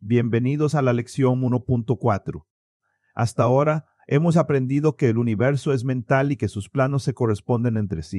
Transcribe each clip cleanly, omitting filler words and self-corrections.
Bienvenidos a la lección 1.4. Hasta ahora hemos aprendido que el universo es mental y que sus planos se corresponden entre sí.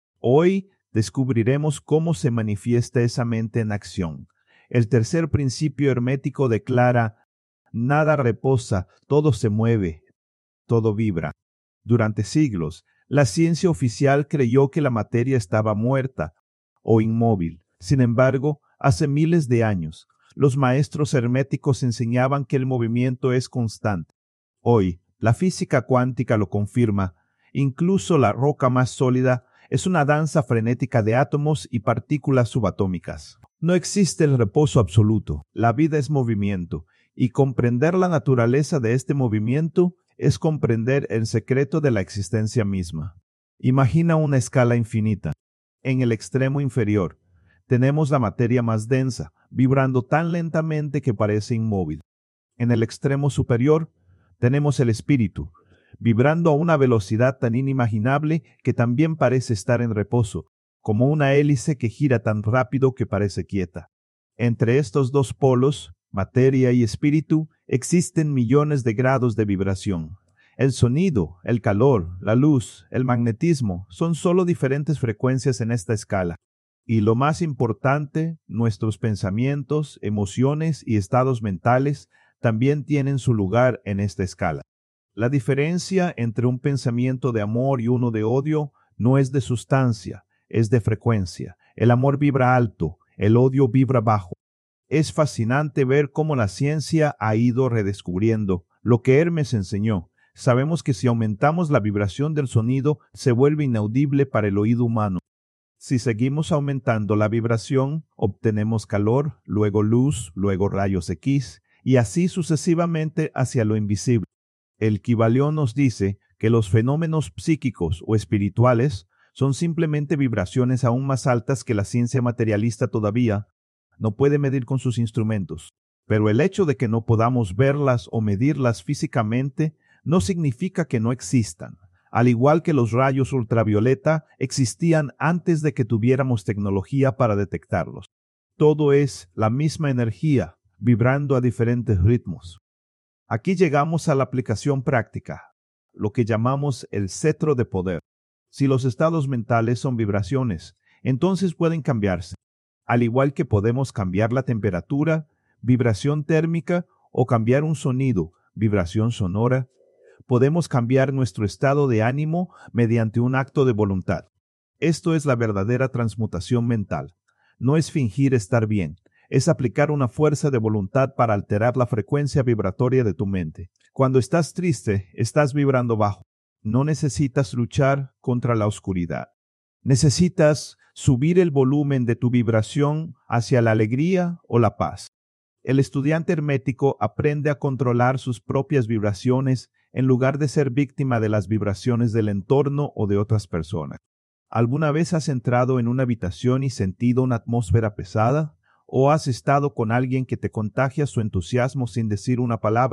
Hoy descubriremos cómo se manifiesta esa mente en acción. El tercer principio hermético declara: nada reposa, todo se mueve, todo vibra. Durante siglos, la ciencia oficial creyó que la materia estaba muerta o inmóvil. Sin embargo, hace miles de años, los maestros herméticos enseñaban que el movimiento es constante. Hoy, la física cuántica lo confirma. Incluso la roca más sólida es una danza frenética de átomos y partículas subatómicas. No existe el reposo absoluto. La vida es movimiento, y comprender la naturaleza de este movimiento es comprender el secreto de la existencia misma. Imagina una escala infinita. En el extremo inferior, tenemos la materia más densa, vibrando tan lentamente que parece inmóvil. En el extremo superior, tenemos el espíritu, vibrando a una velocidad tan inimaginable que también parece estar en reposo, como una hélice que gira tan rápido que parece quieta. Entre estos dos polos, materia y espíritu, existen millones de grados de vibración. El sonido, el calor, la luz, el magnetismo son solo diferentes frecuencias en esta escala. Y lo más importante, nuestros pensamientos, emociones y estados mentales también tienen su lugar en esta escala. La diferencia entre un pensamiento de amor y uno de odio no es de sustancia, es de frecuencia. El amor vibra alto, el odio vibra bajo. Es fascinante ver cómo la ciencia ha ido redescubriendo lo que Hermes enseñó. Sabemos que si aumentamos la vibración del sonido, se vuelve inaudible para el oído humano. Si seguimos aumentando la vibración, obtenemos calor, luego luz, luego rayos X, y así sucesivamente hacia lo invisible. El Kybalión nos dice que los fenómenos psíquicos o espirituales son simplemente vibraciones aún más altas que la ciencia materialista todavía no puede medir con sus instrumentos. Pero el hecho de que no podamos verlas o medirlas físicamente no significa que no existan. Al igual que los rayos ultravioleta existían antes de que tuviéramos tecnología para detectarlos. Todo es la misma energía, vibrando a diferentes ritmos. Aquí llegamos a la aplicación práctica, lo que llamamos el cetro de poder. Si los estados mentales son vibraciones, entonces pueden cambiarse. Al igual que podemos cambiar la temperatura, vibración térmica, o cambiar un sonido, vibración sonora, podemos cambiar nuestro estado de ánimo mediante un acto de voluntad. Esto es la verdadera transmutación mental. No es fingir estar bien, es aplicar una fuerza de voluntad para alterar la frecuencia vibratoria de tu mente. Cuando estás triste, estás vibrando bajo. No necesitas luchar contra la oscuridad. Necesitas subir el volumen de tu vibración hacia la alegría o la paz. El estudiante hermético aprende a controlar sus propias vibraciones en lugar de ser víctima de las vibraciones del entorno o de otras personas. ¿Alguna vez has entrado en una habitación y sentido una atmósfera pesada? ¿O has estado con alguien que te contagia su entusiasmo sin decir una palabra?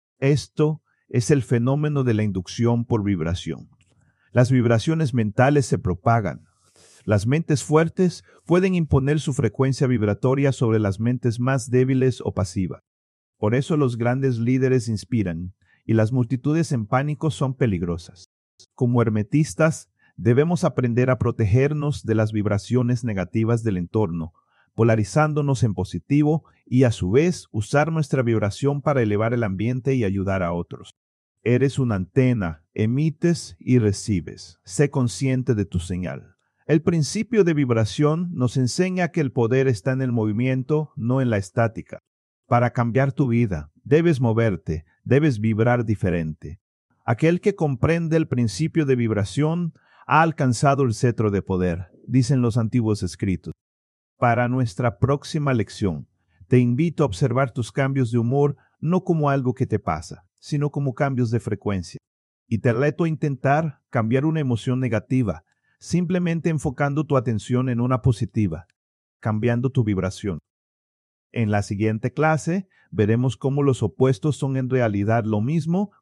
Esto es el fenómeno de la inducción por vibración. Las vibraciones mentales se propagan. Las mentes fuertes pueden imponer su frecuencia vibratoria sobre las mentes más débiles o pasivas. Por eso los grandes líderes inspiran, y las multitudes en pánico son peligrosas. Como hermetistas, debemos aprender a protegernos de las vibraciones negativas del entorno, polarizándonos en positivo y a su vez usar nuestra vibración para elevar el ambiente y ayudar a otros. Eres una antena, emites y recibes. Sé consciente de tu señal. El principio de vibración nos enseña que el poder está en el movimiento, no en la estática. Para cambiar tu vida, debes moverte, debes vibrar diferente. Aquel que comprende el principio de vibración ha alcanzado el cetro de poder, dicen los antiguos escritos. Para nuestra próxima lección, te invito a observar tus cambios de humor no como algo que te pasa, sino como cambios de frecuencia. Y te reto a intentar cambiar una emoción negativa, simplemente enfocando tu atención en una positiva, cambiando tu vibración. En la siguiente clase, veremos cómo los opuestos son en realidad lo mismo